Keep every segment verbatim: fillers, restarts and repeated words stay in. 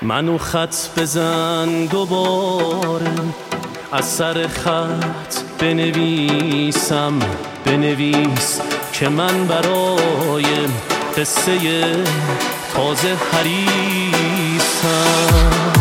منو خط بزن دوباره، از سر خط بنویسم، بنویس که من برای قصه تازه حریصم.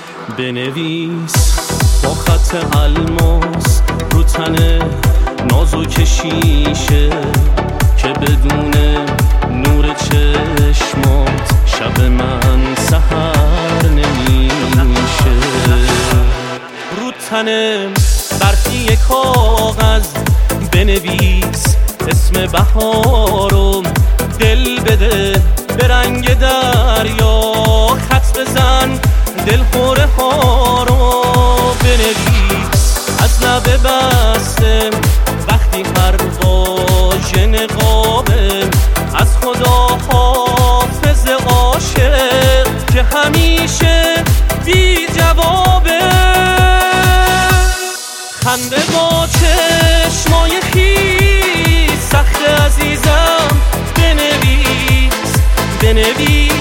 بنویس با خط الماس رو تن نازک شیشه که بدون نور چشمات شب من سحر نمیشه. رو تنم برفی کاغذ بنویس اسم بهارم، دل بده به رنگ دریا، خط بزن دل خوره ها رو. بنویس از لبه بستم وقتی هر واژه نقابم، از خدا حافظ عاشق که همیشه بی جوابه. خنده با چشمای خیس سخت عزیزم، بنویس بنویس